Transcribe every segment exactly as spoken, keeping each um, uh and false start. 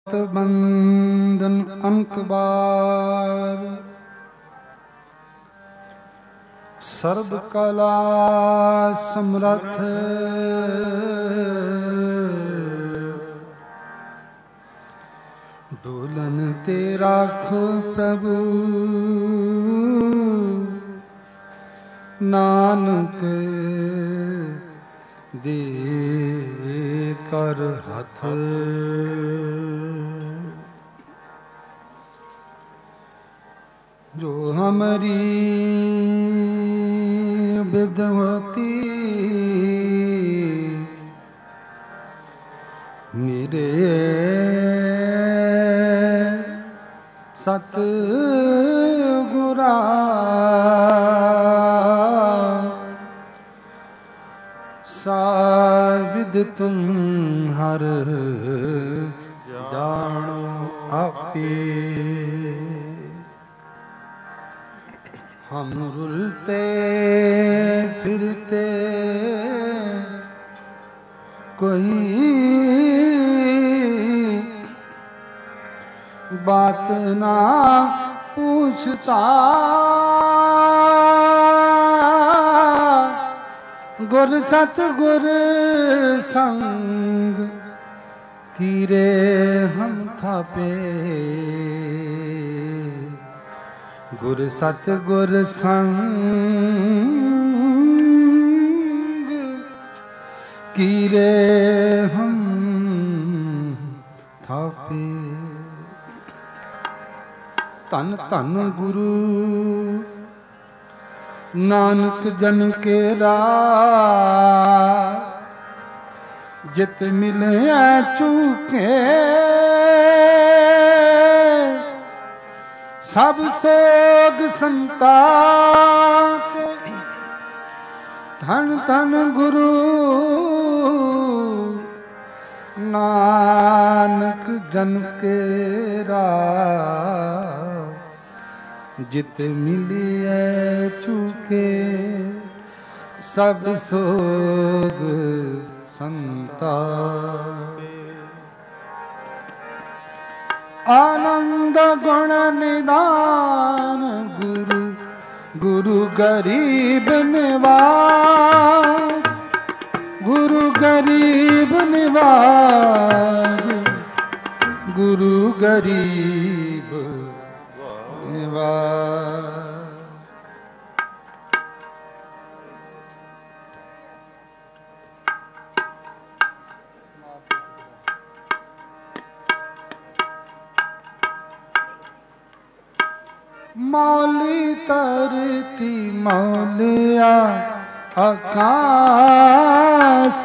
बंधन अंत बार सर्व कला समर्थ दुल्हन ते राखो प्रभु नानक दे कर हथ। जो हमारी विद्वती मेरे सतगुरा साविद तुम हर जानो आपे। हम रुलते फिरते कोई बात ना पूछता, गुर सतगुर संग कीरे हम थापे। गुर सतगुर संग कीरे हम थापे। धन धन गुरु नानक जन केरा जित मिले चूके सब सोग संताप। धन धन गुरु नानक जन केरा जित मिलिए चूके सब सोग संताप। आनंद गुण निदान गुरु गुरु गरीब निवाज। गुरु गरीब निवाज गुरु गरीब निवाज। मौली तरती मौलिया आकाश।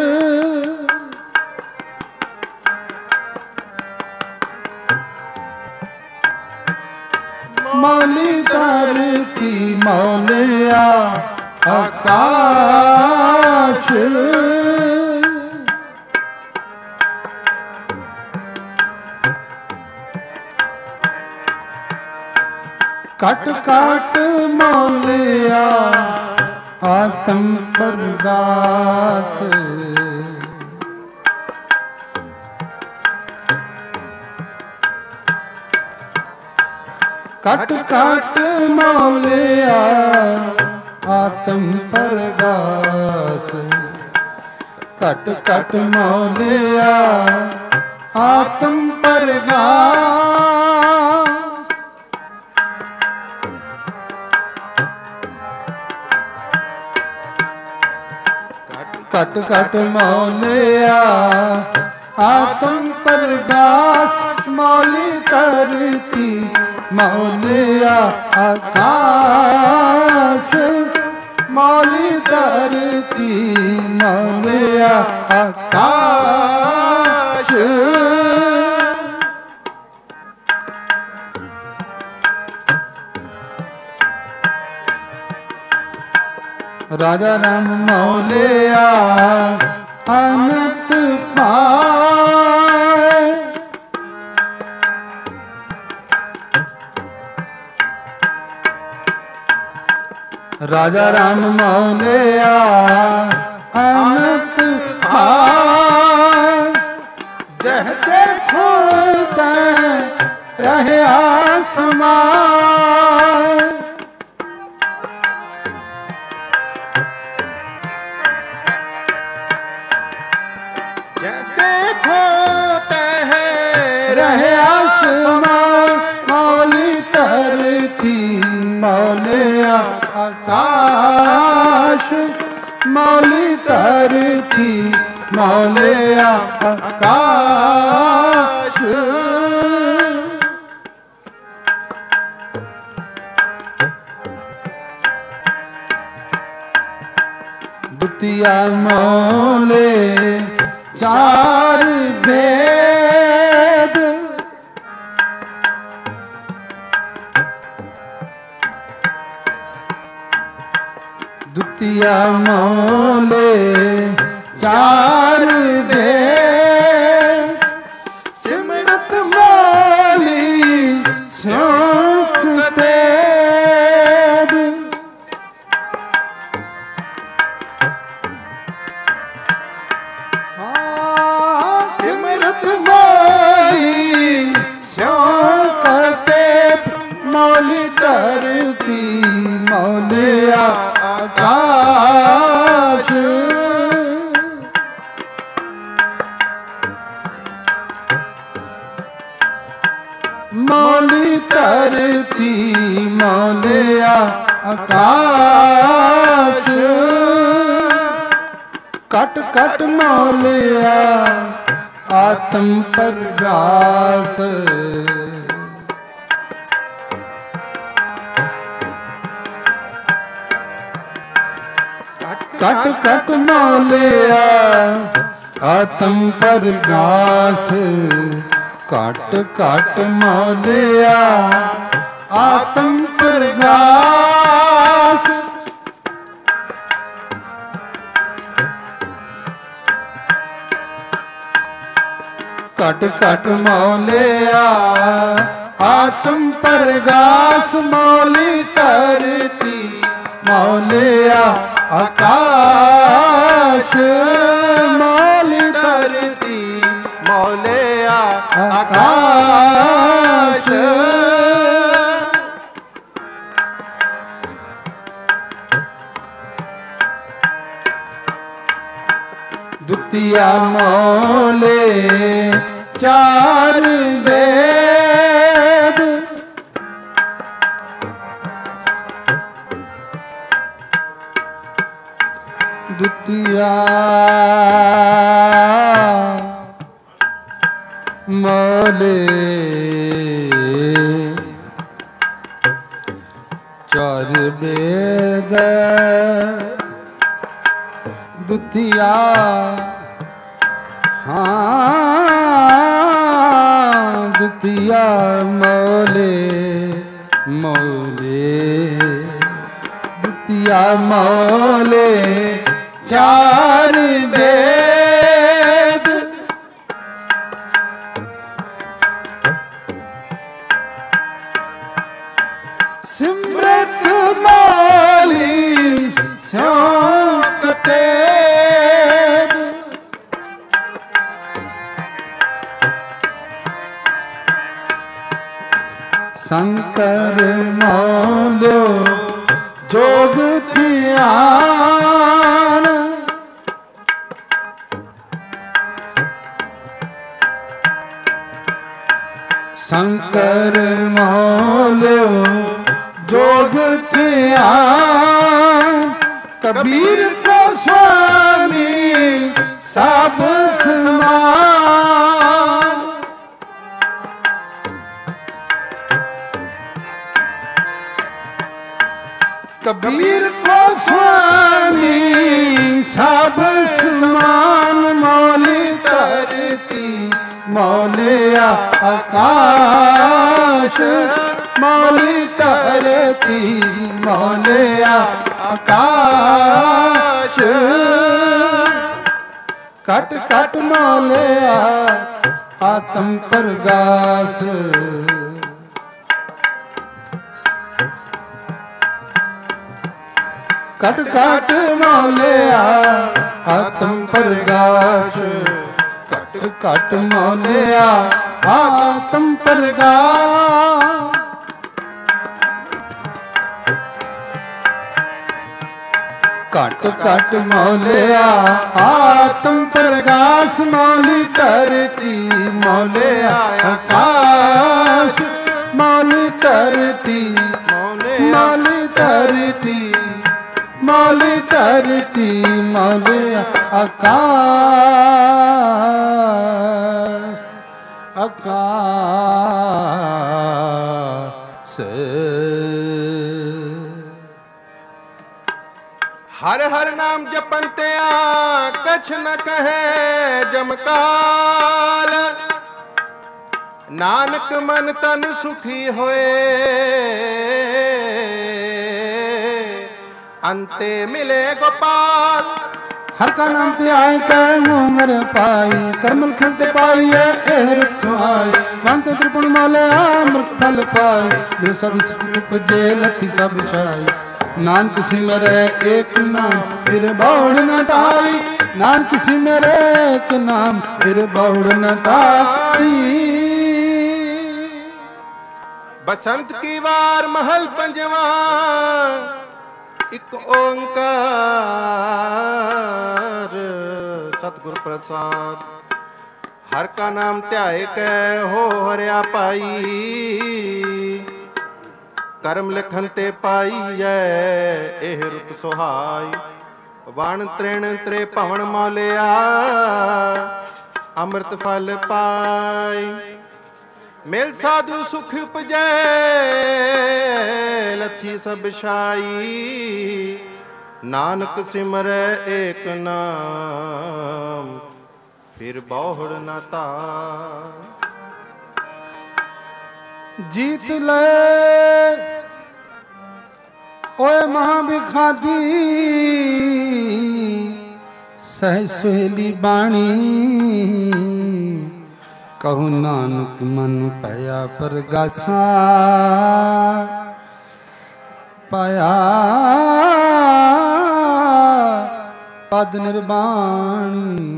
मौली तरती मौलिया आकाश। कट कट मौलिया आत्म प्रकाश। कट कट मौलिया आत्म प्रकाश। कट कट मौलिया आत्म प्रकाश। कट कट मौलिया आत्म प्रकाश। मौली तरती मौलिया आकाश। मौली तरती मौलिया आकाश। राजा राम मौलिया अनंत पाए। राजा राम मौलिया अनंत पाए। जह देखो ਰਹਿਆ ਸਮਾਏ। ਦੇਖੋ ਤਹ ਰਹਿਆ ਸਮਾਏ। ਮੌਲੀ ਧਰਤੀ ਮੌਲਿਆ ਆਕਾਸ਼। ਮੌਲੀ ਧਰਤੀ ਮੌਲਿਆ ਆਕਾਸ਼। ਦੁਤੀਆ ਮੌਲੇ ਚਾਰ ਭੇਦ। ਦੁਤੀਆ ਮੌਲੇ ਚਾਰ ਭੇਦ। ਸਿਮਰਤ ਮੌਲੀ ਸਿਉਖ ਤੇਦ। ਸਿਮਰਤ ਮੌਲੀ ਸਿਉਖ ਤੇਦ। ਮੌਲੀ ਧਰਤੀ ਮੌਲਿਆ ਆਕਾਸ਼। ਮੌਲੀ ਧਰਤੀ ਮੌਲਿਆ ਆਕਾਸ਼। ਕਟ ਕਟ ਮੌਲਿਆ ਆਤਮ ਪ੍ਰਗਾਸ। ਕਟ ਕਟ ਮੌਲਿਆ ਆਤਮ ਪ੍ਰਗਾਸ। ਘਟ ਘਟ ਮੌਲਿਆ ਆਤਮ ਪ੍ਰਗਾਸ। ਘਟ ਘਟ ਮੌਲਿਆ ਆਤਮ ਪ੍ਰਗਾਸ। ਮੌਲੀ ਧਰਤੀ ਮੌਲਿਆ ਆਕਾਸ਼। ਮੌਲੀ ਧਰਤੀ ਮੌਲਿਆ ਆਕਾਸ਼। ਦੁਤੀਆ ਮੌਲੇ ਚਾਰ ਭੇਦ। ਦੁਤੀਆ ਮੌਲੇ ਚਾਰ ਭੇਦ। ਦੁਤੀਆ ਹਾਂ ਦੁਤੀਆ ਮੌਲੇ ਮੌਲੇ। ਦੁਤੀਆ ਮੌਲੇ ਚਾਰ ਭੇਦ। ਸਿਮਰਤ ਮੌਲੀ ਸਿਉਖ ਤੇਦ। ਸ਼ੰਕਰ ਮੌਲਿਓ ਜੋਗ ਧਿਆਨ। ਸ਼ੰਕਰ ਮੌਲਿਓ ਜੋਗ ਧਿਆਨ। ਕਬੀਰ ਕੋ ਸੁਆਮੀ ਸਭ ਸਮਾਨ। ਕਬੀਰ ਕੋ ਸੁਆਮੀ ਸਭ ਸਮਾਨ। ਮੌਲੀ ਧਰਤੀ ਮੌਲਿਆ ਆਕਾਸ਼। ਮੌਲੀ ਧਰਤੀ ਮੌਲਿਆ ਆਕਾਸ਼। ਕਟ ਕਟ ਮੌਲਿਆ ਆਤਮ ਪ੍ਰਗਾਸ। ਕਟ ਕਟ ਮੌਲਿਆ ਆਤਮ ਪ੍ਰਗਾਸ। ਕਟ ਕਟ ਮੌਲਿਆ ਆਤਮ ਪ੍ਰਗਾਸ। ਘਟ ਘਟ ਮੌਲਿਆ ਆਤਮ ਪ੍ਰਗਾਸ ਮੌਲੀ ਧਰਤੀ ਮੌਲਿਆ ਆਕਾਸ਼ ਮੌਲੀ ਧਰਤੀ ਮੌਲੀ ਧਰਤੀ ਮੌਲੀ ਧਰਤੀ ਮੌਲਿਆ ਆਕਾਸ਼ ਆਕਾਸ਼ ਹਰ ਹਰ ਨਾਮ ਜਪੰਤਿਆ ਕਛ ਨ ਕਹੇ ਜਮਕਾਲ ਨਾਨਕ ਮਨ ਤਨ ਸੁਖੀ ਹੋਏ ਅੰਤੇ ਮਿਲੇ ਗੋਪਾਲ ਹਰ ਕਾ ਨਾਮ ਤੇ ਆਏ ਕੈ ਉਮਰ ਪਾਈ ਕਰਮਲ ਖਲ ਤੇ ਪਾਈਐ ਇਹ ਰਤ ਸੁਹਾਈ ਵੰਤ ਤ੍ਰਿਪੁਣ ਮੌਲਿਆ ਅੰਮ੍ਰਿਤ ਫਲ ਪਾਈ ਜੋ ਸਦ ਸੁਖ ਪੁਜੇ ਲਥੀ ਸਭ ਛਾਈ ਨਾਨਕ ਸਿਮਰੈ ਏਕ ਨਾਮ ਫਿਰ ਬੌੜ ਨ ਤਾਈ ਨਾਨਕ ਸਿਮਰੈ ਏਕ ਨਾਮ ਫਿਰ ਬੌੜ ਨ ਤਾਈ ਬਸੰਤ ਕੀ ਵਾਰ ਮਹਲ ਪੰਜਵਾ ਇੱਕ ਓੰਕਾਰ ਸਤਿਗੁਰ ਪ੍ਰਸਾਦ ਹਰ ਕਾ ਨਾਮ ਧਿਆਏ ਕੈ ਹੋ ਹਰਿਆ ਪਾਈ ਕਰਮ ਲਿਖਨ ਤੇ ਪਾਈਐ ਇਹ ਰੁਤ ਸੁਹਾਈ ਵਣ ਤ੍ਰਿਣ ਤ੍ਰੇ ਭਵਨ ਮੌਲਿਆ ਅੰਮ੍ਰਿਤ ਫਲ ਪਾਈ ਮਿਲ ਸਾਧੂ ਸੁਖ ਉਪਜੈ ਲਥੀ ਸਭ ਛਾਈ ਨਾਨਕ ਸਿਮਰੈ ਏਕ ਨਾਮ ਫਿਰ ਬਹੁੜ ਨ ਤਾਈ ਜੀਤ ਲੈ ਓਏ ਮਹਾ ਬਿਖਾਦੀ ਸਹਿ ਸੁਹੇਲੀ ਬਾਣੀ ਕਹੂ ਨਾਨਕ ਮਨ ਪਾਇਆ ਪਰਗਾਸਾ ਪਾਇਆ ਪਦ ਨਿਰਵਾਣੀ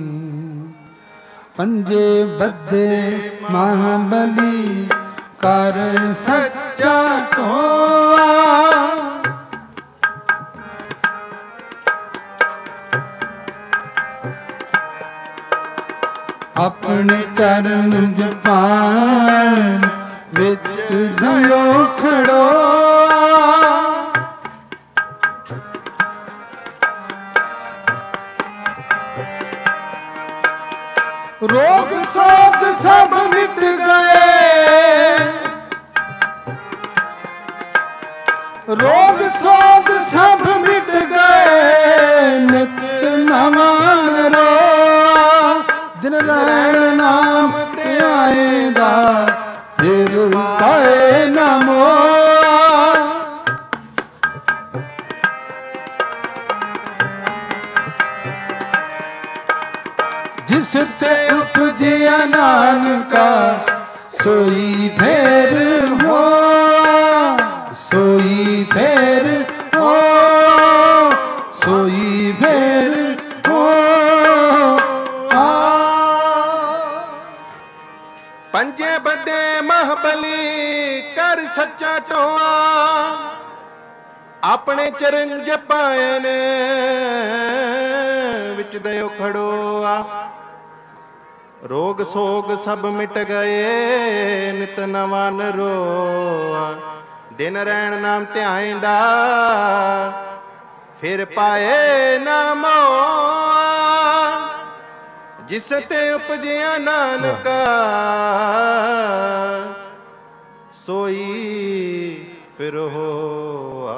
ਪੰਜੇ ਬੱਧੇ ਮਹਾਬਲੀ ਕਰ ਸੱਚਾ ਢੋਆ ਆਪਣੇ ਚਰਨ ਜਪਾਨ ਵਿੱਚ ਧਿਓ ਖੜੋਆ ਰੋਗ ਸੋਗ ਸਭ ਮਿਟ ਗਏ ਰੋਗ ਸੋਗ ਸਭ ਮਿਟ ਗਏ ਨਿਤ ਨਵਾਂ ਰੋਆ ਦਿਨ ਰਹਿਣ ਨਾਮ ਤੇ ਆਏਦਾ ਫਿਰ ਪਾਏ ਨਾ ਮੋਆ ਜਿਸ ਤੇ ਉਪਜਿਆ ਨਾਨਕਾ ਸੋਈ ਫੇਰ ਹੋਆ ਸੋਈ ਫੇਰ ਹੋ ਸੋਈ ਫੇਰ ਹੋ ਪੰਜੇ ਬੱਦੇ ਮਹਾਬਲੀ ਕਰ ਸੱਚਾ ਢੋਆ ਆਪਣੇ ਚਰਨ ਜਪਾਇਨ ਵਿੱਚ ਦਇਓ ਖੜੋਆ ਰੋਗ ਸੋਗ ਸਭ ਮਿਟ ਗਏ ਨਿਤ ਨਵਾਂ ਰੋਆ ਦਿਨ ਰਹਿਣ ਨਾਮ ਧਿਆਇਂਦਾ ਫਿਰ ਪਾਏ ਨਾ ਮੋਆ ਜਿਸ ਤੇ ਉਪਜਿਆ ਨਾਨਕਾ ਸੋਈ ਫਿਰ ਹੋਆ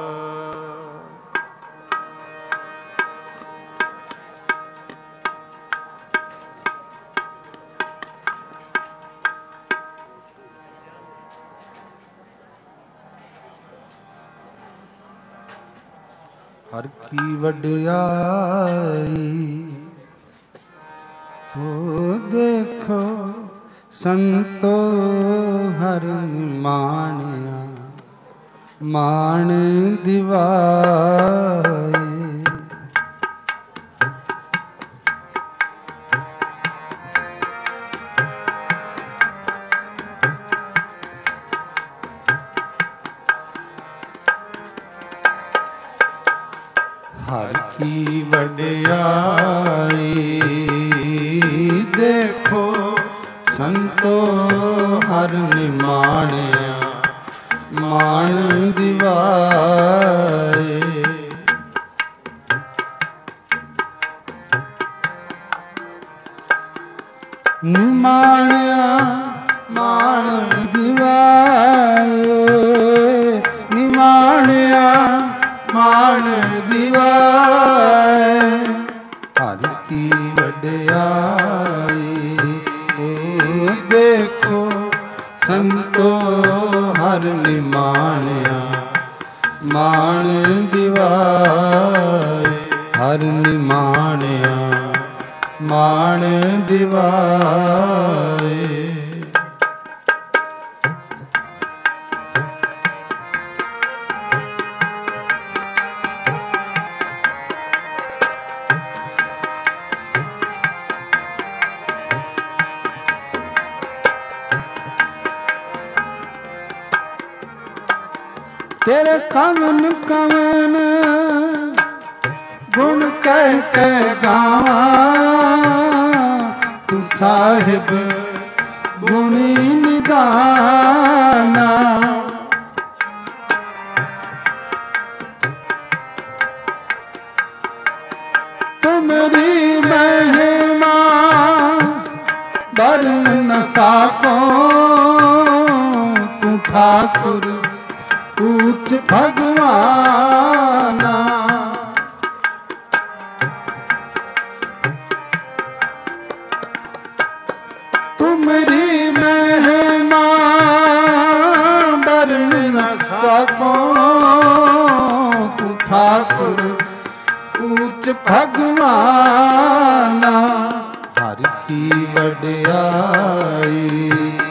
ਹਰ ਕੀ ਵਡਿਆਈ ਹੋ ਦੇਖੋ ਸੰਤੋ ਹਰ ਨਿਮਾਣਿਆ ਮਾਣ ਦਿਵਾਏ ਹਰ ਕੀ ਵਡਿਆਈ ਦੇਖੋ ਸੰਤੋ ਹਰ ਨਿਮਾਣਿਆ ਮਾਣ ਦਿਵਾਏ। ਨਿਮਾਣਿਆ ਮਾਣ ਦਿਵਾਏ, ਨਿਮਾਣਿਆ ਮਾਣ ਦਿਵਾਏ। ਹਰ ਕੀ ਵਡਿਆਈ ਦੇਖੋ ਸੰਤੋ ਹਰ ਨਿਮਾਣਿਆ ਮਾਣ ਦਿਵਾਏ। ਹਰ ਨਿਮਾਣਿਆ ਮਾਣ ਦਿਵਾਏ। ਤੇਰੇ ਕਵਨ ਕਵਨ ਗੁਣ ਕਹਿ ਕਹਿ ਗਾਵਾਂ, ਤੂੰ ਸਾਹਿਬ ਗੁਣੀ ਨਿਦਾਨਾ। ਤੁਮਰੀ ਮਹਿਮਾ ਵਰਨ ਨ ਸਾਕੋ, ਤੂੰ ਠਾਕੁਰ ਊਚ ਭਗਵਾਨਾ। ਤੁਮਰੀ ਮਹਿਮਾ ਵਰਨ ਨ ਸਕੋ, ਤੂੰ ਠਾਕੁਰ ਊਚ ਭਗਵਾਨਾ। ਹਰ ਕੀ ਵਡਿਆਈ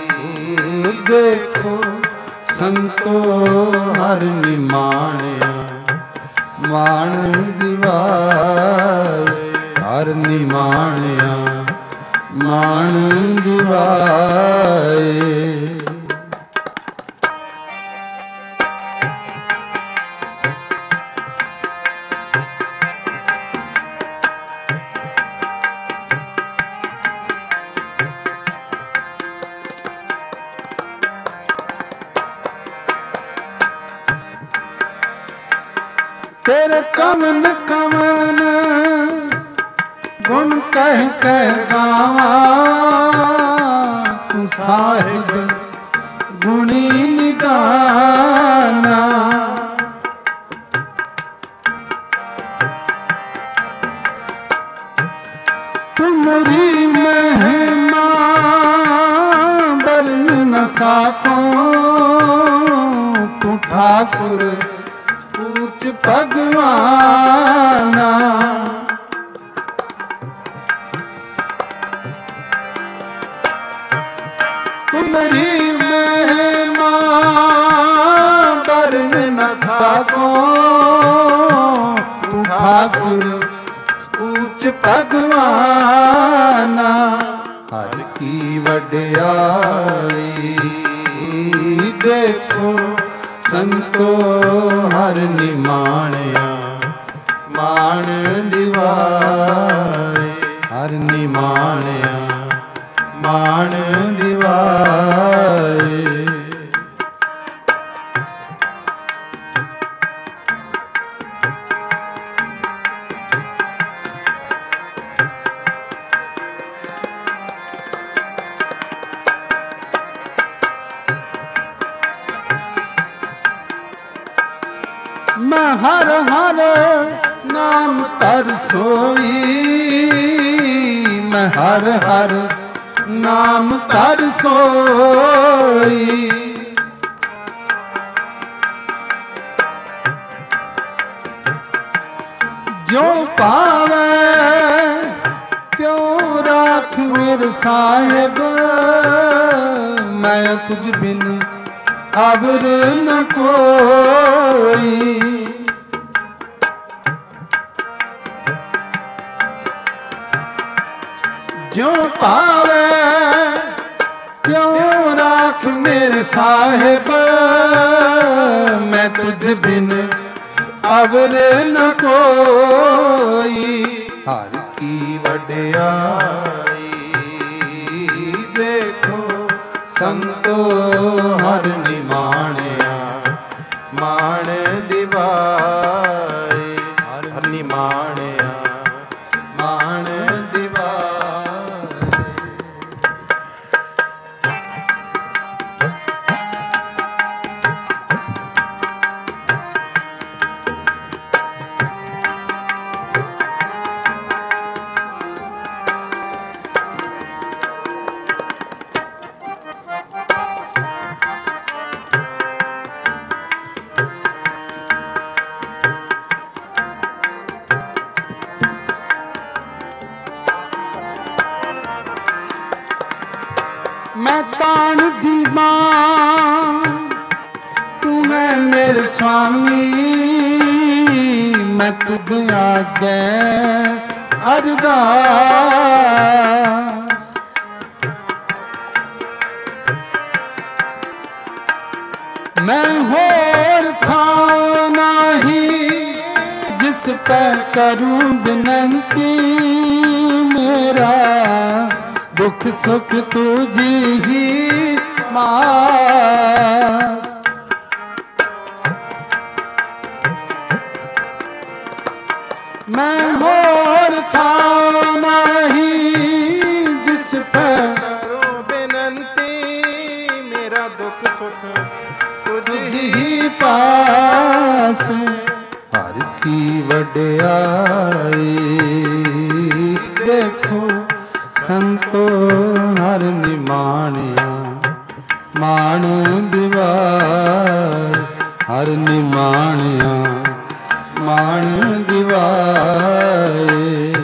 ਦੇਖੋ ਸੰਤੋ ਹਰ ਨਿਮਾਣਿਆ ਮਾਣ ਦਿਵਾਏ। ਹਰ ਨਿਮਾਣਿਆ ਮਾਣ ਦਿਵਾਏ। ਤੇਰੇ ਕਵਨ ਕਵਨ ਗੁਣ ਕਹਿ ਕਹਿ ਗਾਵਾਂ, ਤੂੰ ਸਾਹਿਬ ਗੁਣੀ ਨਿਦਾਨਾ। ਤੁਮਰੀ ਮਹਿਮਾ ਵਰਨ ਨ ਸਾਕੋ, ਤੂੰ ਠਾਕੁਰ ਊਚ ਭਗਵਾਨਾ। ਤੁਮਰੀ ਮਹਿਮਾ ਵਰਨ ਨ ਸਾਕੋ, ਤੂੰ ਠਾਕੁਰ ਊਚ ਭਗਵਾਨਾ। ਹਰ ਕੀ ਵਡਿਆਈ ਦੇਖੋ ਸੰਤੋ ਹਰ ਨਿਮਾਣਿਆ ਮਾਣ ਦਿਵਾਏ। ਹਰ ਨਿਮਾਣਿਆ ਮਾਣ ਦਿਵਾਏ। ਮੈਂ ਹਰ ਹਰ ਨਾਮ ਧਰ ਸੋਈ, ਮੈਂ ਹਰ ਹਰ ਨਾਮ ਧਰ ਸੋਈ। ਜੋ ਪਾਵੇ ਤਿਉ ਰਾਖ ਮੇਰੇ ਸਾਹਿਬ, ਮੈਂ ਤੁਝ ਬਿਨ ਅਵਰ ਨ ਕੋਈ। ਜੋ ਪਾਵੇ ਤਿਉ ਰਾਖ ਮੇਰੇ ਸਾਹਿਬ, ਮੈਂ ਤੁਝ ਬਿਨ ਅਵਰੇ ਨ ਕੋਈ। ਹਰ ਕੀ ਵਡਿਆਈ ਦੇਖੋ ਸੰਤੋ ਹਰ ਨਿਮਾਣਿਆ। ਮਾਣ ਦਿਵਾਏ ਹਰ ਨਿਮਾਣਿਆ, ਮਾਣ ਦਿਵਾਏ। मैं तान दी मां तू मैं मेरे स्वामी। मैं तुझ आगे अरदास। मैं होर था नाही जिस पे करूं बिनती। मेरा दुख सुख तुझी ही मास। मैं होर था नहीं जिस पर करो बेनंती। मेरा दुख सुख तुझी ही पास। हर की वड्याई देखो संतो हर निमाणिया। माण दिवाए हर निमाणिया, माण दिवाए।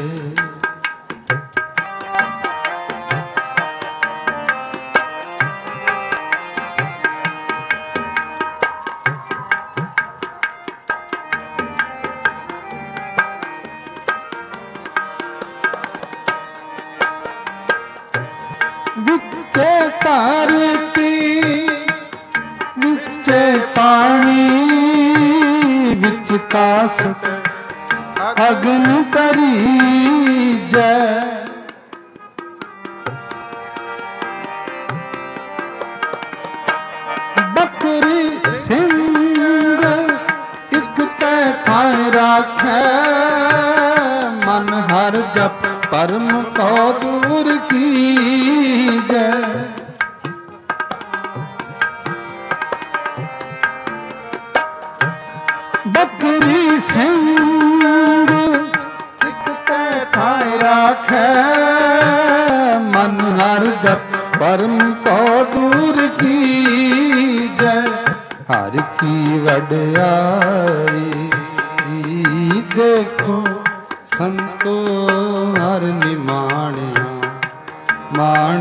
विचे धरती विचे पानी। विच कास अग्न करी जय। बकरी सिंह एक तै थाए राखै। मन हर जप परम को दूर की जय। बकरी सिंह एक तै थाए राखै। मन हर जप परम को दूर की जय। हर की वड्याई देखो संतो हर निमाणिया। माण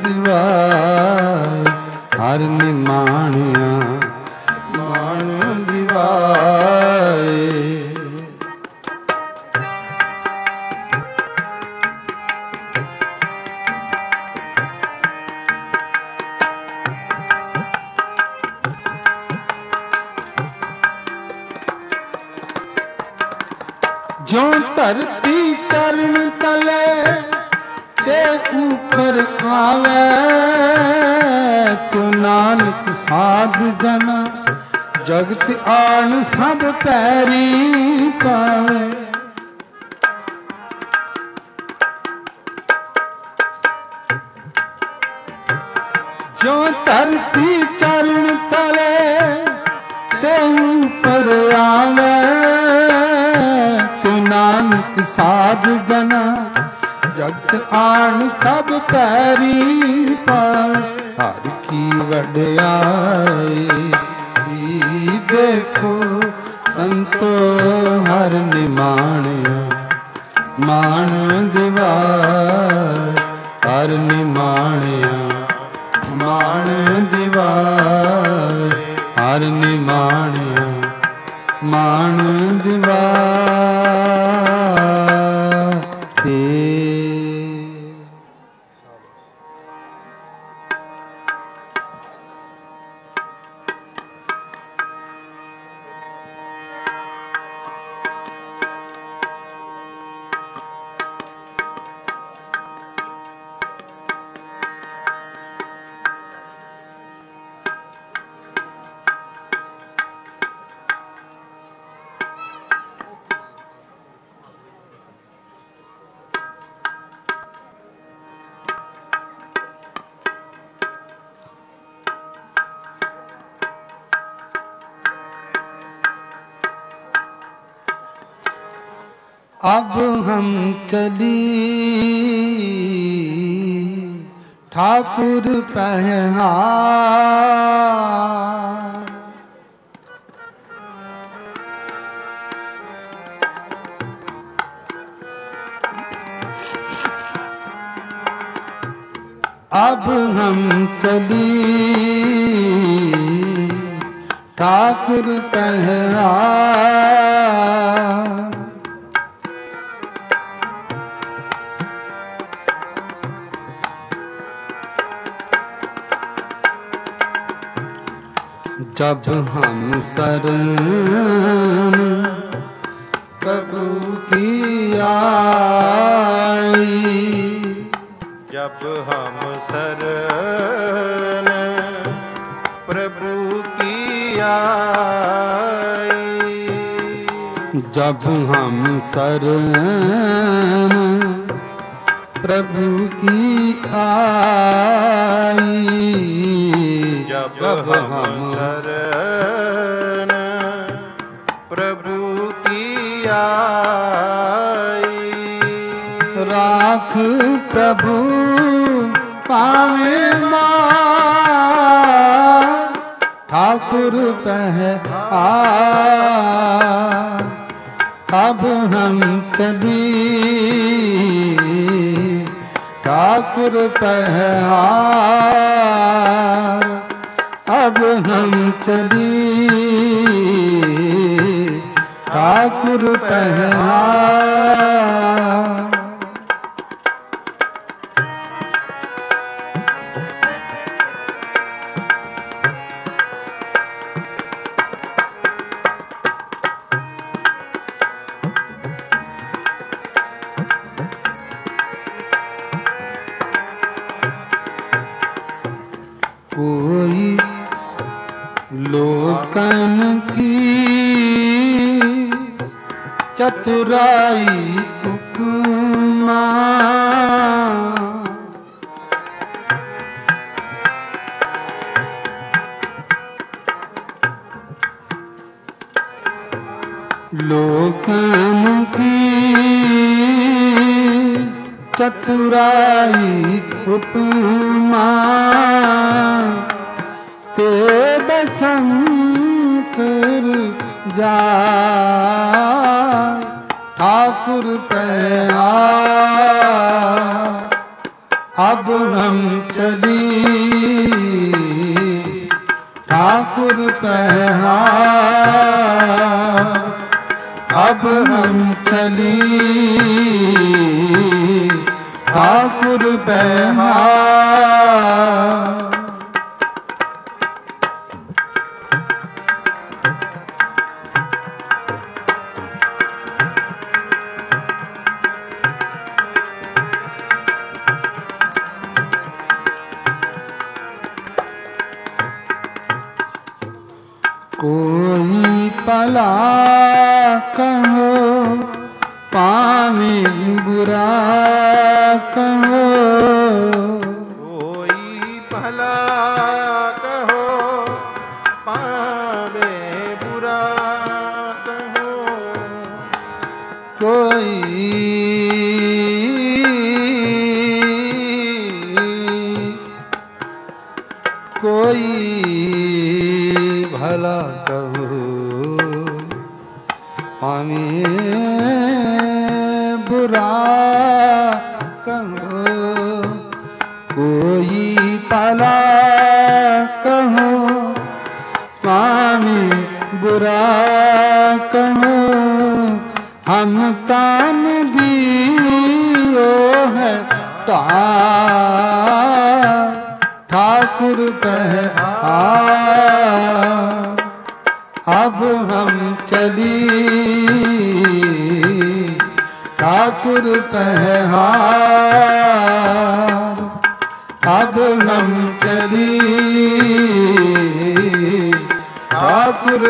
दिवाए हर निमाणिया, माण दिवाए। जो धरती चरण तले ते ऊपर आवे। तो नानक साध जना जगत आन सब पैरी पावे। जो धरती चरण तले ते ऊपर आवे। नानक साध जना जगत आन सब पैरी पाए। हर की वड्याई देखो संतो हर निमाणिया। माण दिवाए हर निमाणिया, माण दिवाए हर निमाणिया, माण दिवाए। अब हम चली ठाकुर पहहार। अब हम चली ठाकुर पहहार। जब हम शरण प्रभु की आई, जब हम शरण प्रभु की आई, जब हम शरण प्रभु की आई, जब हम शरण प्रभु की आई, राख प्रभु पावे मां ठाकुर पहहार। अब हम चली ठाकुर पहहार। अब हम चली ठाकुर पहहार। कोई लोकन की चतुराई उपमा, लोकन की चतुराई उपमा, ते बसंकर जा ठाकुर पहहार। अब हम चली ठाकुर पहहार। अब हम चली ठाकुर पहहार। कोई पला कहो पावे बुरा कहो, कोई भला कहो पावे बुरा कहो, कोई कोई भला कहो पावे बुरा कहो, कोई भला कहो पावे बुरा कहो। हम तान दियो है तार ठाकुर पहहार। अब हम चली ठाकुर पहहार। अब हम चली ठाकुर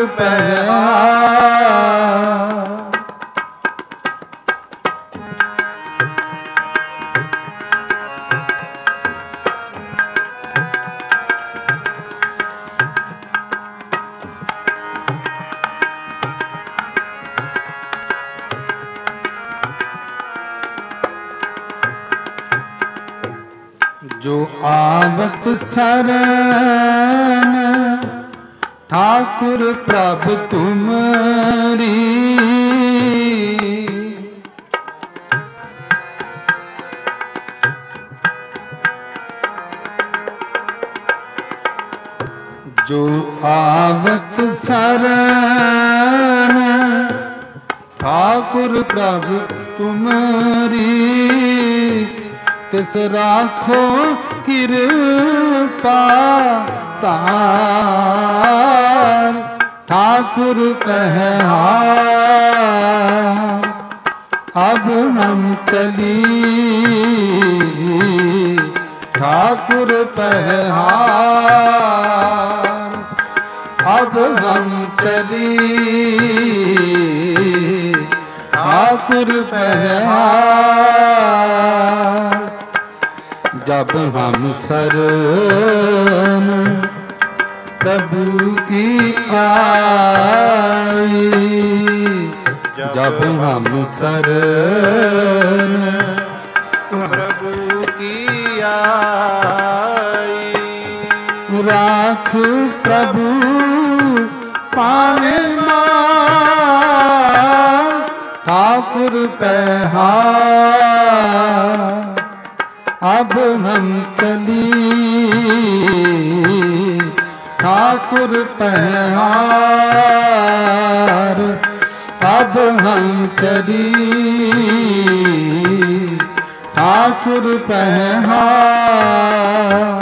पहहार। शरण ठाकुर प्रभु तुमरी। जो आवत शरण ठाकुर प्रभु तुमरी, तिस राखो कृपा तार। ठाकुर पहहार अब हम चली, ठाकुर पहहार अब हम चली, ठाकुर पहहार। जब हम शरण प्रभु की आई, जब हम शरण प्रभु की आई। राख प्रभु पावे मान, ठाकुर पहहार अब हम चली, ठाकुर पहहार अब हम चली, ठाकुर पहहार।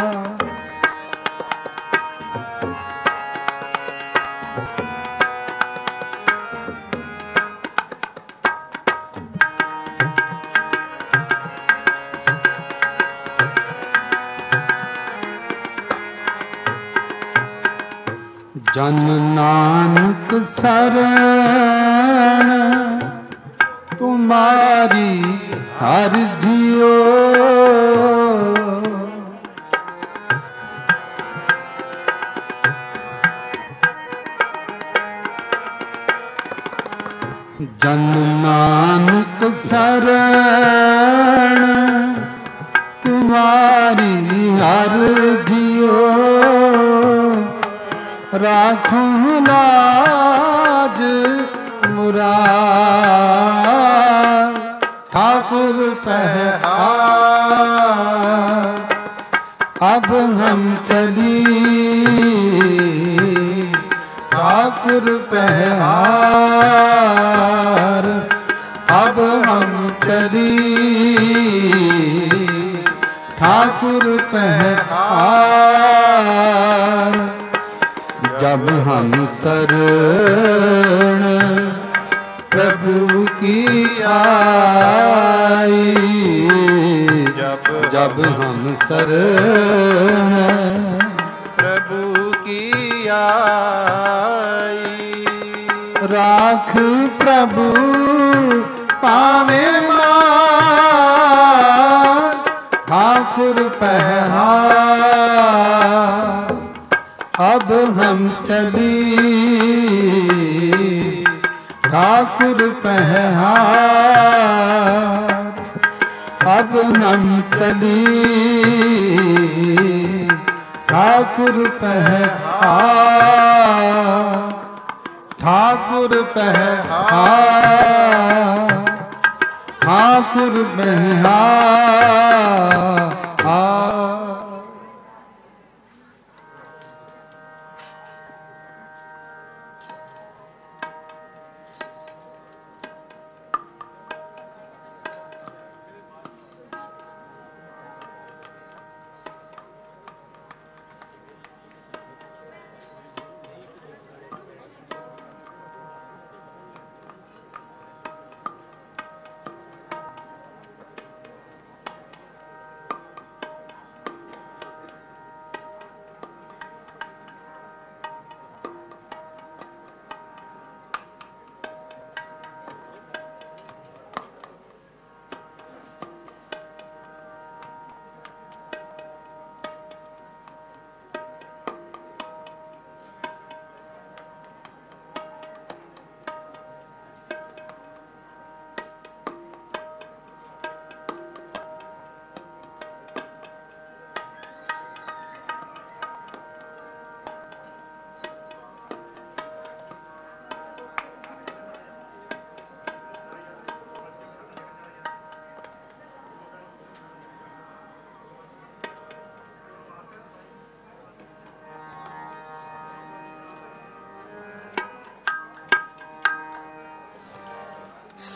जन नानक शरण तुम्हारी हर जियो, जन नानक शरण तुम्हारी हर जियो। राखूं लाज मुराद, ठाकुर पहहार अब हम चली, ठाकुर पहहार अब हम चली, ठाकुर पहहार। जब हम शरण प्रभु की आई, जब जब हम शरण प्रभु की आई। राख प्रभु पावे मान, ठाकुर पहहार अब हम चली, ठाकुर पहहार अब हम चली, ठाकुर पहहार। ठाकुर पहहार, ठाकुर पहहार।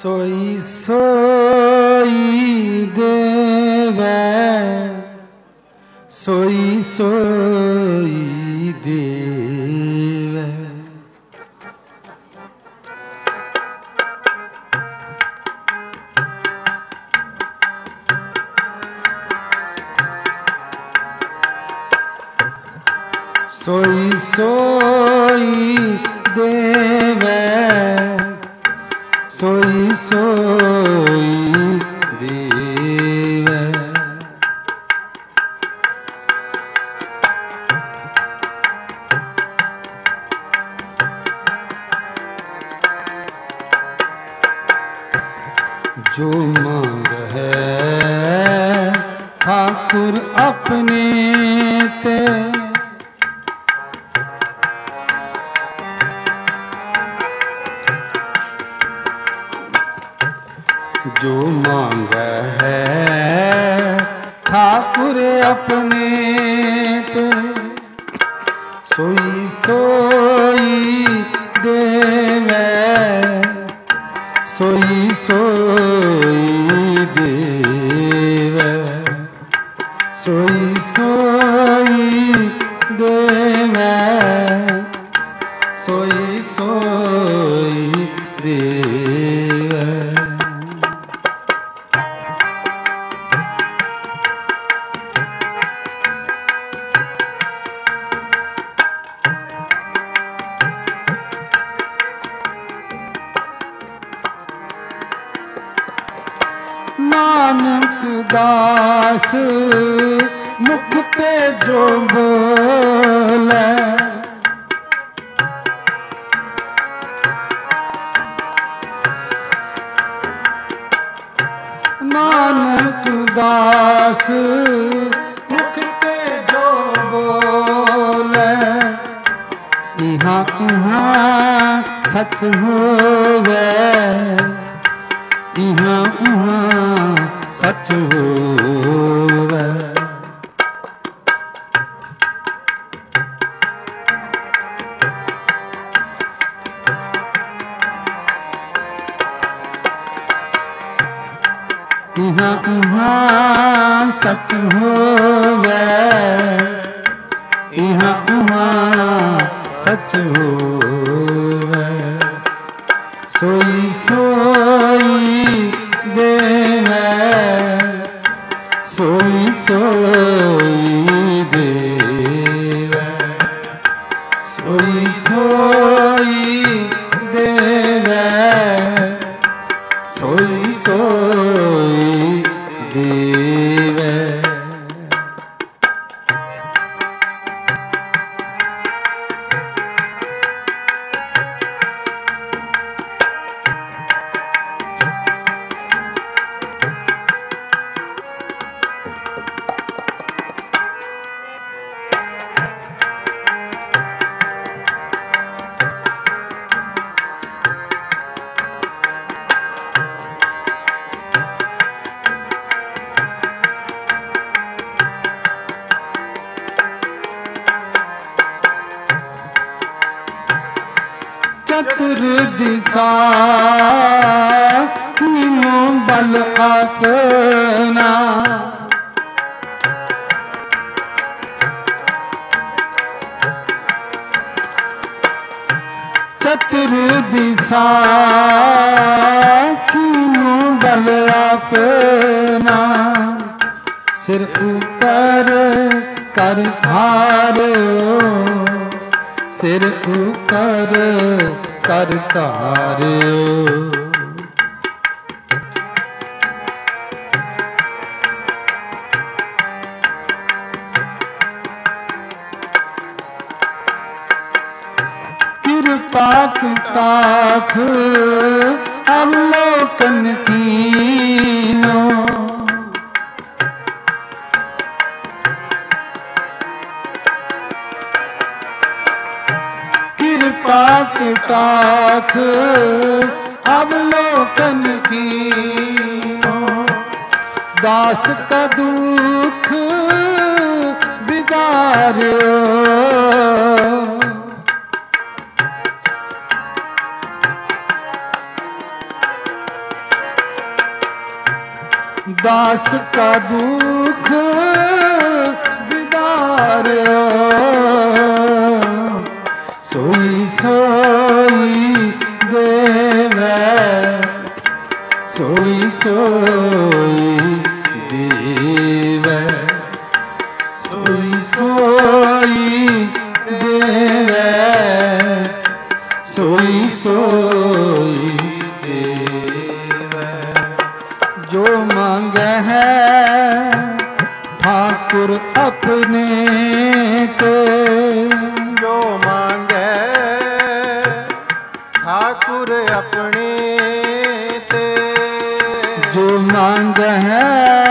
सोई सोई देवे सोई सोई देवे सोई सोई देवे सोई सोई देवे जो मांग है ठाकुर अपने ते जो मांग है ठाकुर अपने ते सोई सोई देवे सोई सोई देवे सोई सोई देवे सोई सोई देवे नानक दास मुख ते जो बोले नानक दास मुख ते जो बोले इहाँ उहाँ सच होवे इहाँ उहाँ सच होवे इहाँ उहाँ सच होवे इहाँ उहाँ सच होवे सोई सोई देवे सोई सोई देवे सोई सोई देवे सोई सोई देवे चतुर दिशा तीनों बल अपना चतुर दिशा तीनों बल अपना सिर ऊपर कर धारो सिर ऊपर कर तारो कृपा ताख अवलोकन कीनो पाक टाक अवलोकन कीनो दास का दुख बिदारो दास का दुख बिदार्यो सोई सोई देवे सोई सोई देवे सोई सोई देवे सोई सोई देवे जो मांगे है ठाकुर अपने को जो मांगे ठाकुर अपने ते जो मांग है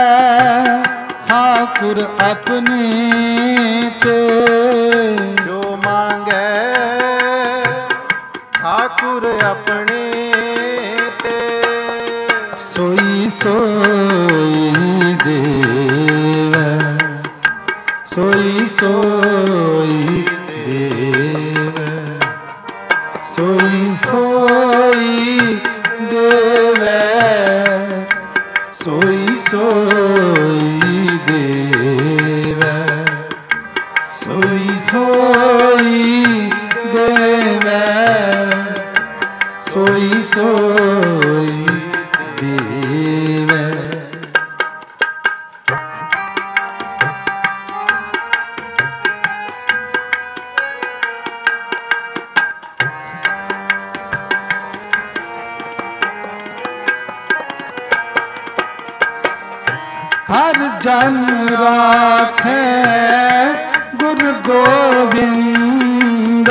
ठाकुर अपने ते जो मांगे ठाकुर अपने ते सोई सोई देव सोई सोई देव सोई सोई देव सोई सोई देव सोई सोई देव सोई सोई देव हर जन राखे गुरु गोविंद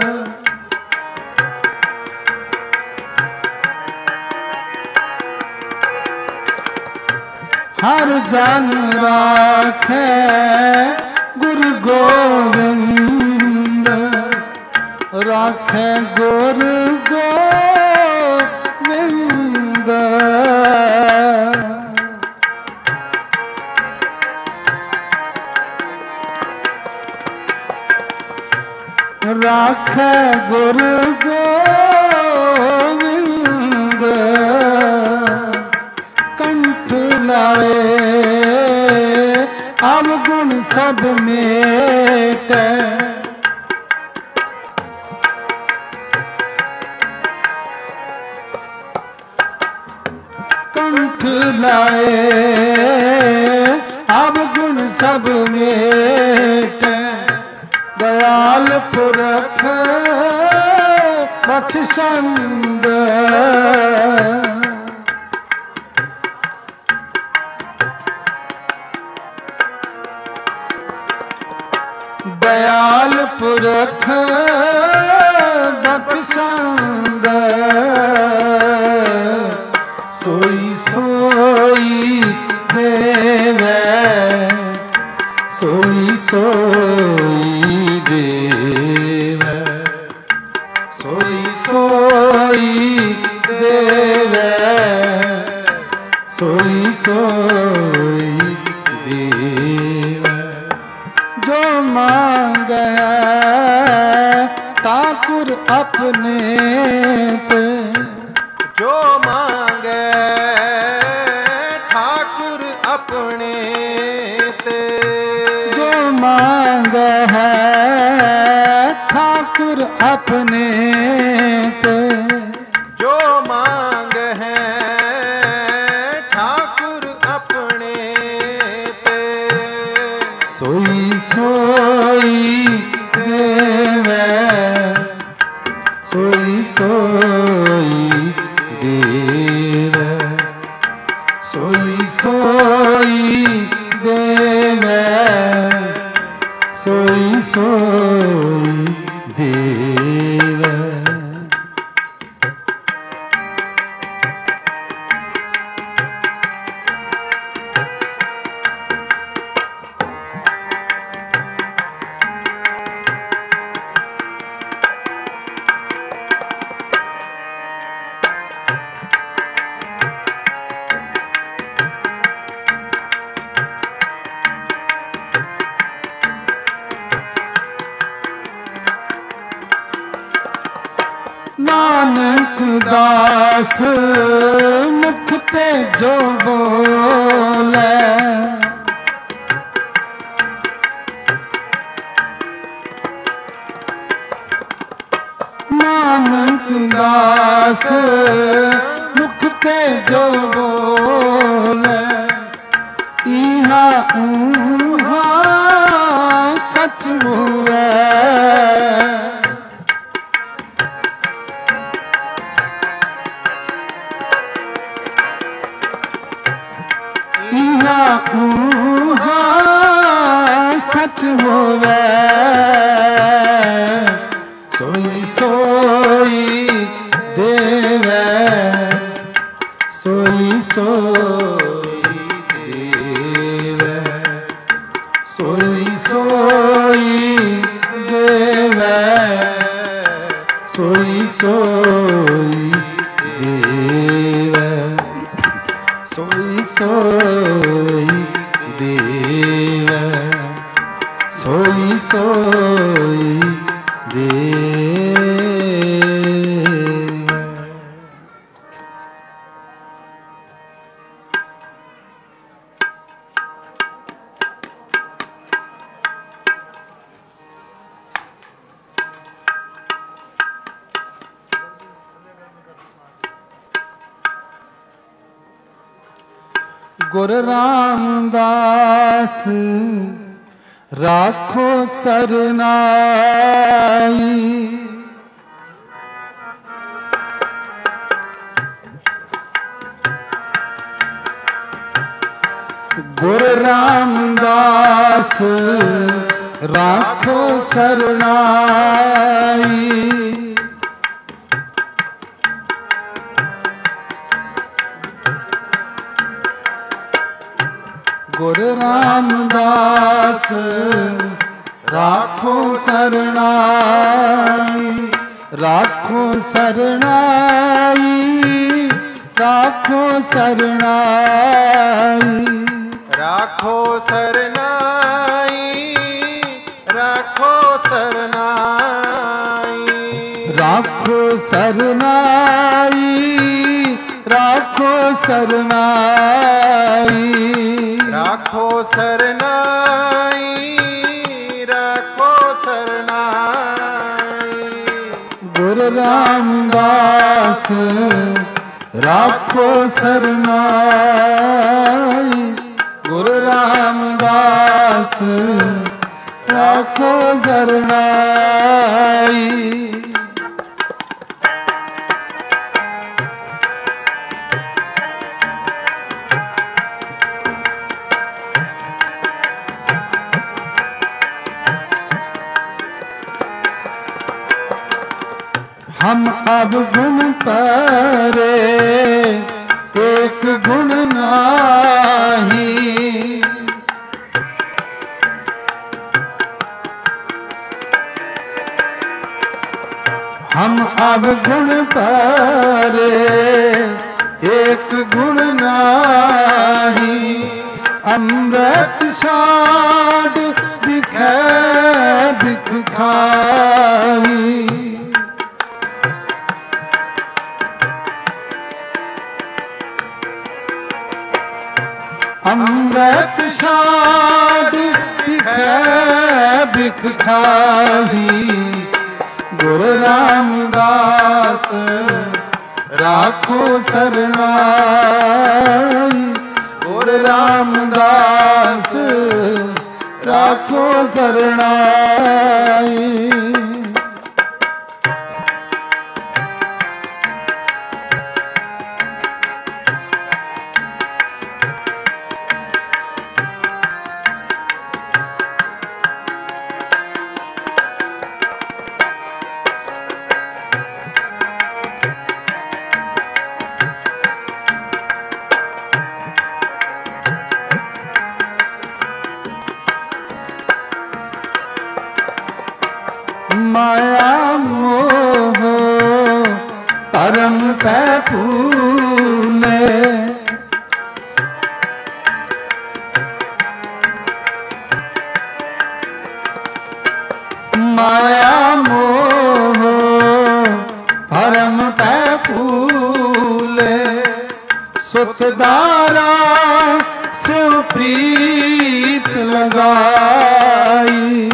हर जन राखे गुरु गोविंद राखे गुरु गोविंद राख गुरु गोविंद कंठ लाए अवगुण सब मेट कंठ लाए अवगुण सब मेट दयाल पुरख बख्शंद दयाल पुरख बख्शंद सोई सोई देवे सोई सोई देव सोई सोई देव सोई सोई देव जो मांग ठाकुर अपने पे जो मांगे ठाकुर अपने ते जो मांग है ठाकुर अपने पे जो मांग है ठाकुर अपने ते सोई सोई देवे सोई सोई देव सोई सोई देव सोई सोई देव ਨਾਨਕ ਦਾਸ ਮੁਖ ਤੇ ਜੋ ਬੋਲੇ, ਨਾਨਕ ਦਾਸ ਮੁਖ ਤੇ ਜੋ ਬੋਲੇ, ਇਹਾ ਊਹਾ ਸਚ ਹੋਵੇ। ਇਹਾ ਊਹਾ ਸਚ ਹੋਵੇ, ਸੋਈ ਸੋਈ ਦੇਵੈ, ਸੋਈ ਸੋਈ ਦੇਵੈ, ਸੋਈ ਸੋਈ ਦੇਵੈ, ਸੋਈ ਸੋਈ ਦੇਵੈ, ਸੋਈ ਸੋਈ ਦੇਵੈ, ਸੋਈ ਸੋਈ ਦੇਵੈ। ਗੁਰ ਰਾਮਦਾਸ ਰਾਖੋ ਸਰਨਾਈ, ਗੁਰ ਰਾਮਦਾਸ ਰਾਖੋ ਸਰਨਾਈ, ਗੁਰ ਰਾਮਦਾਸ ਰਾਖੋ ਸਰਨਾਈ, ਰਾਖੋ ਸਰਨਾਈ, ਰਾਖੋ ਸਰਨਾਈ, ਰਾਖੋ ਸਰਨਾਈ, ਰਾਖੋ ਸਰਨਾਈ, ਰਾਖੋ ਸਰਨਾਈ, ਰਾਖੋ ਸਰਨਾਈ, ਰਾਖੋ ਸਰਨਾਈ, ਰਾਖੋ ਸਰਨਾਈ। ਗੁਰ ਰਾਮਦਾਸ ਰਾਖੋ ਸਰਨਾਈ, ਗੁਰ ਰਾਮਦਾਸ ਰਾਖੋ ਸਰਨਾਈ। हम अब गुण परे एक गुण नाही, हम अब गुण परे एक गुण नाही, अमृत छाड़ बिखै बिख खाई, अमृत छाड़ बिखै बिख खाही। गुरु रामदास राखो सरनाई, गुरु रामदास राखो सरनाई। माया मोह परम पै फूले, माया मोह परम ਸੁਤਦਾਰਾ ਸਿਉ ਪ੍ਰੀਤ ਲਗਾਈ।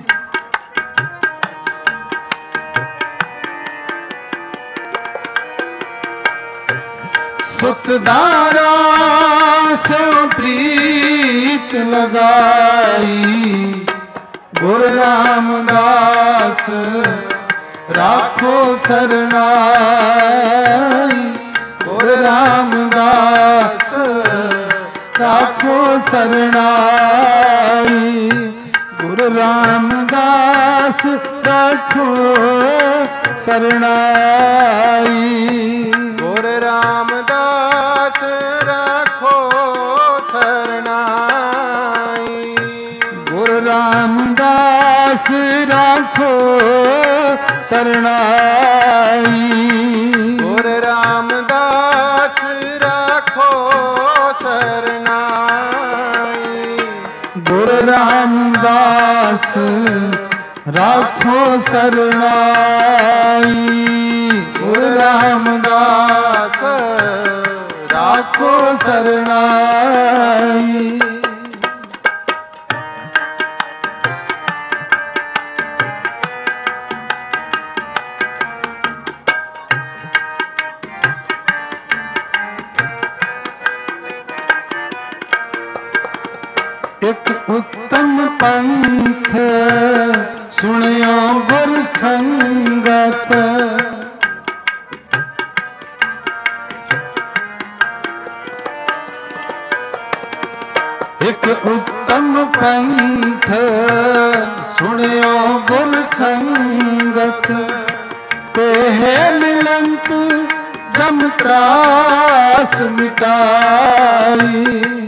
ਸੁਤਦਾਰਾ ਸਿਉ ਪ੍ਰੀਤ ਲਗਾਈ। ਗੁਰੂ ਰਾਮਦਾਸ ਰਾਖੋ ਸਰਨਾਈ। ਗੁਰੂ ਰਾਮਦਾਸ ਰਾਖੋ ਸਰਨਾਈ। ਗੁਰੂ ਰਾਮਦਾਸ ਰਾਖੋ ਸਰਨਾਈ। ਗੁਰੂ ਰਾਮਦਾਸ ਰਾਖੋ ਸਰਨਾਈ। ਗੁਰੂ ਰਾਮਦਾਸ ਰਾਖੋ ਸਰਨਾਈ। ਗੁਰੂ ਰਾਮਦਾਸ ਰਾਖੋ ਸਰਨਾਈ। ਗੁਰੂ ਰਾਮਦਾਸ ਰਾਖੋ ਸਰਨਾਈ। ਗੁਰੂ ਰਾਮਦਾਸ ਰਾਖੋ ਸਰਨਾਈ। ਇੱਕ ਉੱਤਮ ਪੰਥ ਸੁਣਿਓ ਗੁਰ ਸੰਗਤ। ਇੱਕ ਉੱਤਮ ਪੰਥ ਸੁਣਿਓ ਗੁਰ ਸੰਗਤ। ਤੇ ਮਿਲੰਤ ਜਮ ਤਰਾਸ ਮਿਟਾਈ।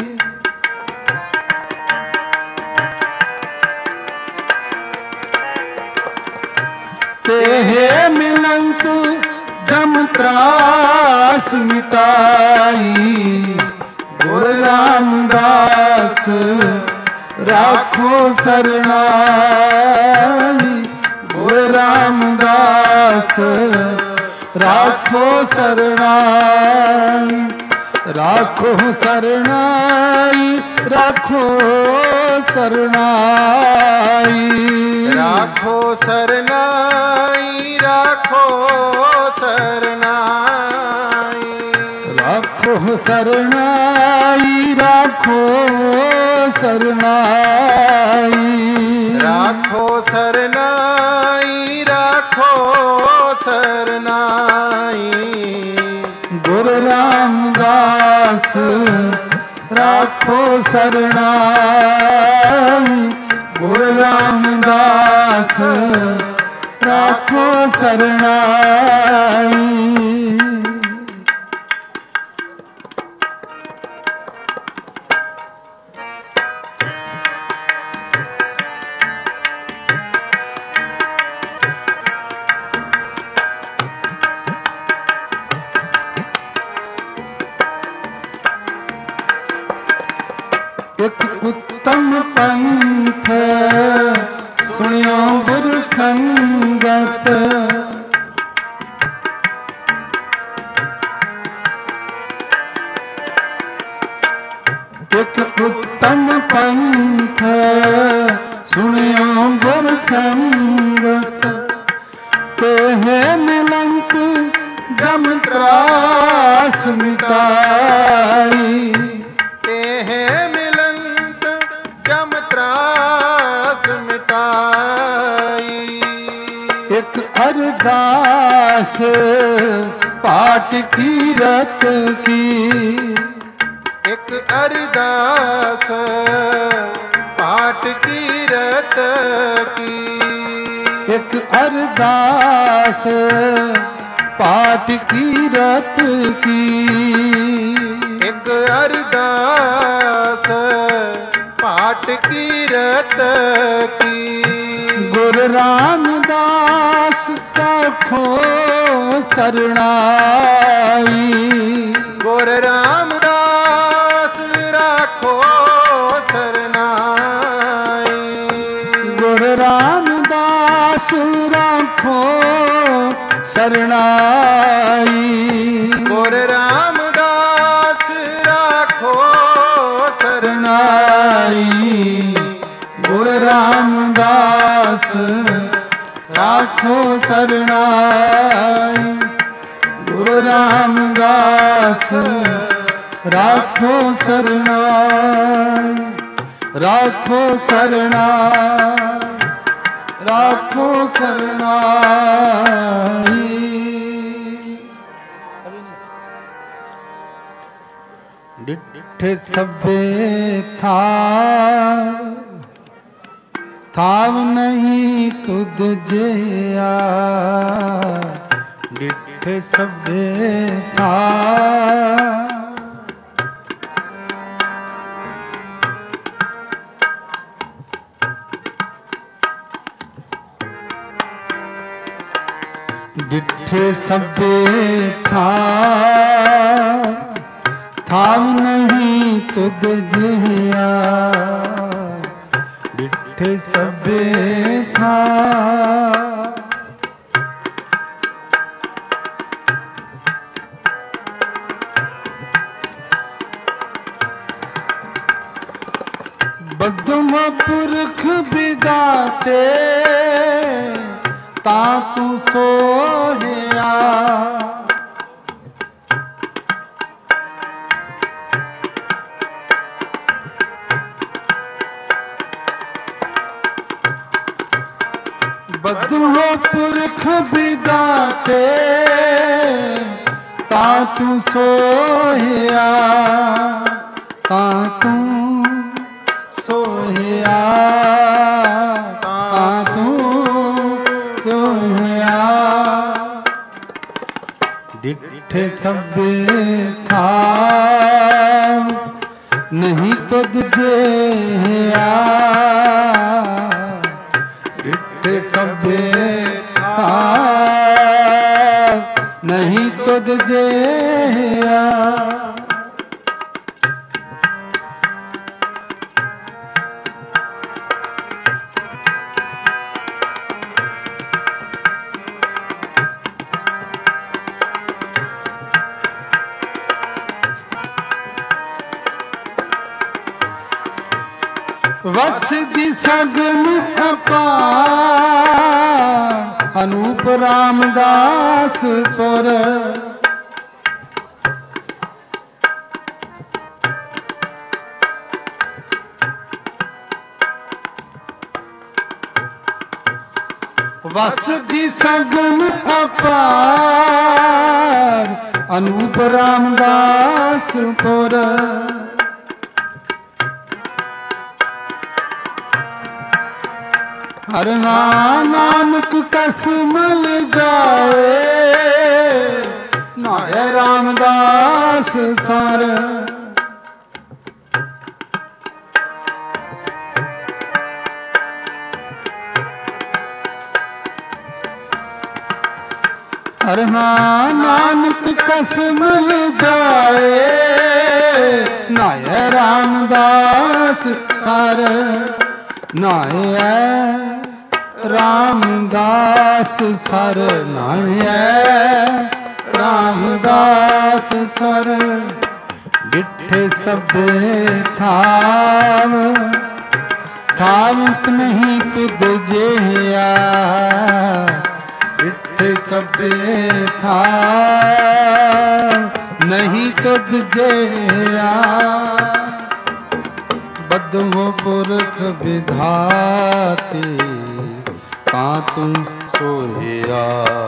तेहे मिलंत जम त्रास मिटाई। गुरु रामदास राखो सरनाई। गुरु रामदास राखो सरनाई। राखो सरनाई। राखो सरनाई। राखो सरनाई। राखो सरनाई। राखो सरनाई। राखो सरनाई। राखो सरनाई। राखो सरनाई। गुरु रामदास राखो सरनाई। गुरु रामदास राखो सरनाई। एक उत्तम पंथ सुनियो गुरु संगत। एक उत्तम पंथ सुनियो गुरु संगत। ते मिलंत जम त्रास मिटाई। एक अरदास पाठ की रत की। एक अरदास पाठ की रत की। एक अरदास पाठ की रत की। एक अरदास पाठ की रत की। गुरु रामदास राखो सरनाई। गुरु रामदास राखो सरनाई। गुरु रामदास राखो सरनाई। गुरु रामदास दास राखो सरनाई। गुरु रामदास राखो सरनाई। राखो सरनाई राखो सरनाई। डिठे सबे थाव थाव नहीं तुद जिया। डिठे सबे थाव डिठे सबे थाव थाव नहीं तुद जिया। डिठे सबे थाव बदम पुरख बिदाते ता तू सोहिया। बदम पुरख बिदाते ता तू सोहिया। ता तू सोहिया ता तू सोहिया। डिठे सबे थाव नहीं तुद जिया। डिठे सबे थाव नहीं तुद जिया। वस दी सगन अपार अनूप रामदास पुर। वस दी सगन अपार अनूप रामदास पुर। हर नानक कस मिल जाए नाय रामदास सर। हर नानक कस मिल जाए नाय रामदास सर। नाय रामदास सर नाय रामदास सर। डिठे सबे थाव थाव नहीं तुद जिया। डिठे सबे थाव नहीं तुद जिया। बदमो पुरख विधाते ता तुम सोहिया।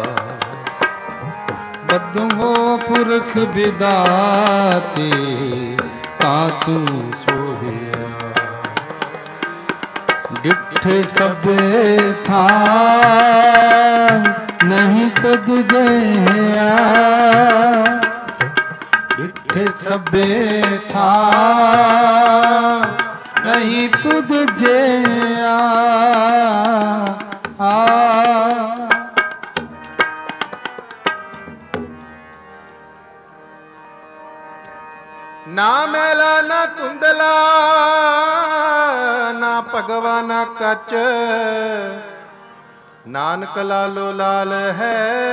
बदमो पुरख विधाते ता तुम सोहिया। डिठे सबे थाव नहीं तुद जिया। डिठे सबे थाव नहीं तुद जिया। आ ना मैला ना धुंधला ना भगवा ना कच। नानक लालो लाल है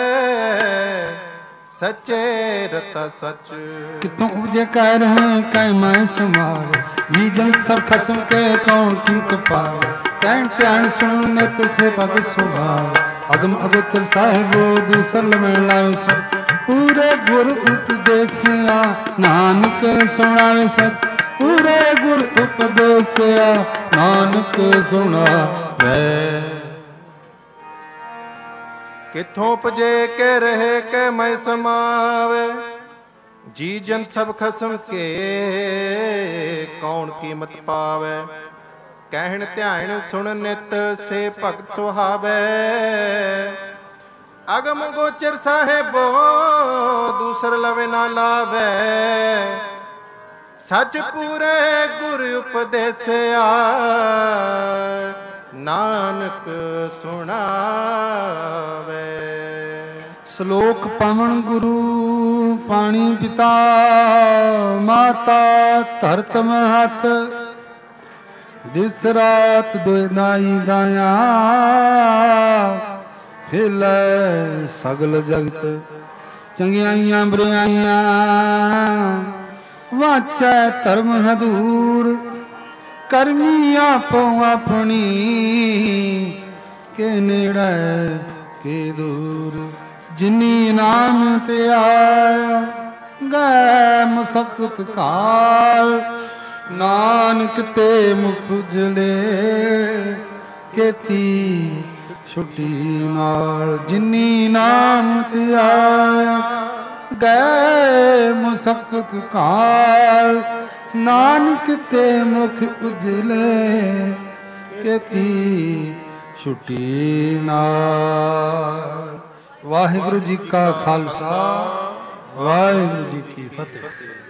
सच्चे रता सच। कितों उपजे कह रहे कै मैं समार। ये जल सब खसम के कौन किंत पार। ਕਹਿਣ ਧਿਆਨ ਸੁਣ ਨਿਤ ਸੇ ਭਗਤ ਸੁਭਾਵ ਅਗਮ ਅਗੋਚਰ ਸਾਹਿਬੋ ਦੂਸਰ ਲਮਣ ਲਾਇ ਸਚ ਪੂਰੇ ਗੁਰ ਉਪਦੇਸਿਆ ਨਾਨਕ ਸੁਣਾਵੇ ਸਚ ਪੂਰੇ ਗੁਰ ਉਪਦੇਸਿਆ ਨਾਨਕ ਸੁਣਾਵੇ ਕਿਥੋਂ ਉਪਜੇ ਕੇ ਰਹੇ ਕੇ ਮੈਂ ਸਮਾਵੇ ਜੀ ਜਨ ਸਭ ਖਸਮ ਕੇ ਕੌਣ ਕੀਮਤ ਪਾਵੇ ਕਹਿਣ ਧਿਆਨ ਸੁਣ ਨਿਤ ਸੇ ਭਗਤ ਸੁਹਾਵੇ ਅਗਮ ਗੋਚਰ ਸਾਹਿਬੋ ਦੂਸਰ ਲਵੇ ਨਾ ਲਾਵੇ ਸੱਚ ਪੂਰੇ ਗੁਰ ਉਪਦੇਸਿਆ ਨਾਨਕ ਸੁਣਾਵੇ। ਸ਼ਲੋਕ ਪਵਨ ਗੁਰੂ ਪਾਣੀ ਪਿਤਾ ਮਾਤਾ ਧਰਤ ਮਹਤ ਦਿਸ ਰਾਤ ਦੋਇ ਨਾਈ ਦਾਇਆ ਫੇਲੇ ਸਗਲ ਜਗਤ ਚੰਗਿਆਈਆਂ ਬੁਰਾਈਆਂ ਵਾਚੈ ਧਰਮ ਹਦੂਰ ਕਰਮੀ ਆਪੋ ਆਪਣੀ ਕੇ ਨੇੜੇ ਕੇ ਦੂਰ ਜਿਨੀ ਨਾਮ ਤੇ ਆਇਆ ਗੈ ਮੁਸਕਤ ਕਾਲ ਨਾਨਕ ਤੇ ਮੁਖ ਉਜਲੇ ਕੀਤੀ ਛੁੱਟੀ ਨਾਲ ਜਿਨੀ ਨਾਮ ਤੇ ਆਇਆ ਗਏ ਮੁਸਕਤ ਕਾਲ ਨਾਨਕ ਤੇ ਮੁਖ ਉਜਲੇ ਕੀਤੀ ਛੁੱਟੀ ਨਾਲ। ਵਾਹਿਗੁਰੂ ਜੀ ਕਾ ਖਾਲਸਾ ਵਾਹਿਗੁਰੂ ਜੀ ਕੀ ਫਤਿਹ।